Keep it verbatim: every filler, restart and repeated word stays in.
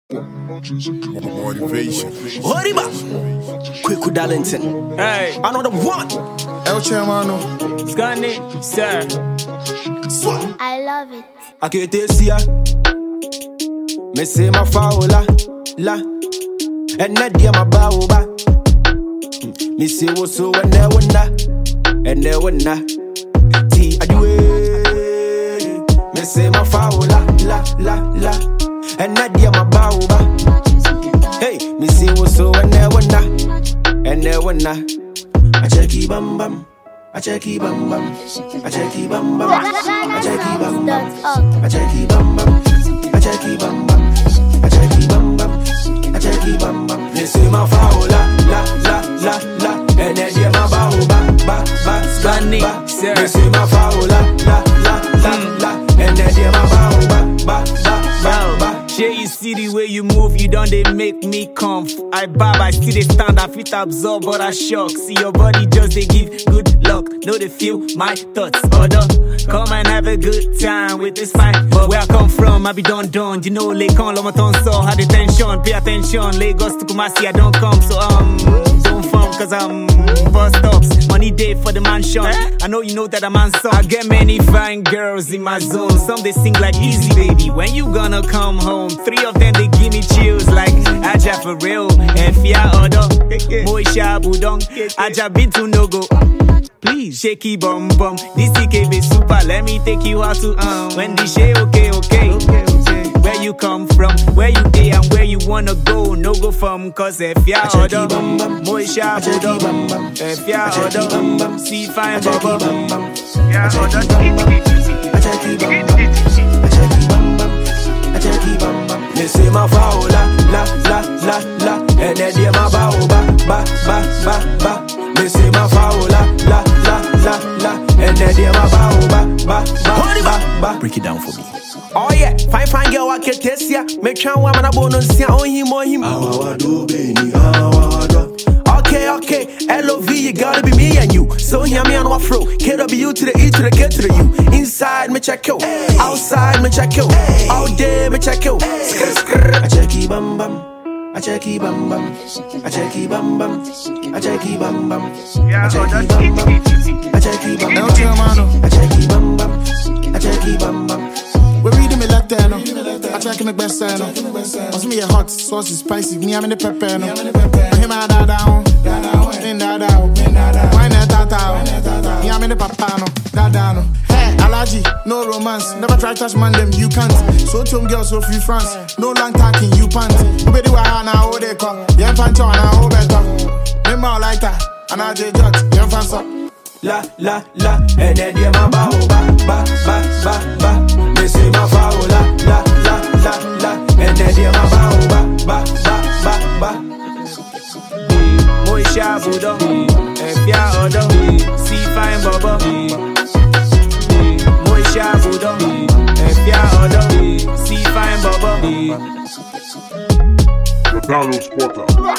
Motivation. Horiba, Quick Darlington. Hey, another one. El Chairmano. Scanny, sir. Swat. I love it. I can't see ya. Me say my faula, la, and that dia my baoba. Me say what's so and there one na, and there one na. T I do it. Me say my faula, la, la, la, and that dia my baoba. Hey, me say what's so and there one na, and there one na. I check it bam bam. I check it bam bam. I check it bam bam. I check it bam bam. I check it bam bam. I check it bam bam. I check it bam bam. I check it bam bam. They say my foul la la la la la, and then they my bow ba ba ba Scanny, ba. sir. They say my foul la la la la la, and then they my bow ba ba ba ba ba. Yeah, you see the way you move, you don't they make me comf. I bob, I see they stand, I fit absorb, but I shock. See your body just they give good luck. Know they feel my thoughts. Order, come and have a good time with this fine. But where I come from, I be done done. You know, Lake on Lomaton so had the tension, pay attention. Lagos to Kumasi, I don't come, so um, don't fun, cause I'm bus stops. Money day for the mansion. I know you know that I'm handsome. I get many fine girls in my zone. Some they sing like easy baby. When you gonna come home? Three of them, they give me chills like Aja for real, Efia Odo, Moisha Budong, Aja Bintu no go. Please, shaky bum bum, this T K be super, let me take you out to um. When the shey okay, okay, okay, okay. Where you come from, where you day and where you wanna go, no go from, cause Efia Odo, Moisha Budong, Efia Odo, see fine bubble, Efia Odo, I check it bum bum, I check it bum bum. I check it bam bam. They say my foul la la la la la, and then they my bow ba ba ba ba ba. They say my foul la la la la la, and then they my bow ba ba ba ba ba. Break it down for me. Oh yeah, fine fine girl I can test ya. Make sure I'm on a bonus ya on him on him. Awa do beni awa do. Okay, okay, L O V, you gotta be me and you. So hear me on my fro. K W to the E to the K to the U. Inside, me check you. Outside, me check you. All day, me check you. Skr, skr. I check it bam bam. I check it bam bam. I check it bam bam. I check it bam bam. I check it bam bam. I check it bam bam. El Chairmano. I check it bam bam. I check it bam bam. We're reading me left there, no. I check in the best side, no. What's me a hot, sauce is spicy, me I'm in the pepper, no. Him I da down, in da down, why not that down? Me I'm in the papa, no. Da down, hey, allergy, no romance. Never try touch man, them you can't. So two girls, so free France. No long talking, you pant. Baby, do I now, how they come? Yeah, pancho, now, how better. Me more like that, and I just judge, yeah, fans up. La la la, and then they my bow ba ba ba ba ba. They say my foul la la la la la, and then they my bow ba ba ba ba ba. Moisha Budong, Efia Odo, see fine bubble. Moisha Budong, Efia Odo, see fine bubble. The Download Spotter.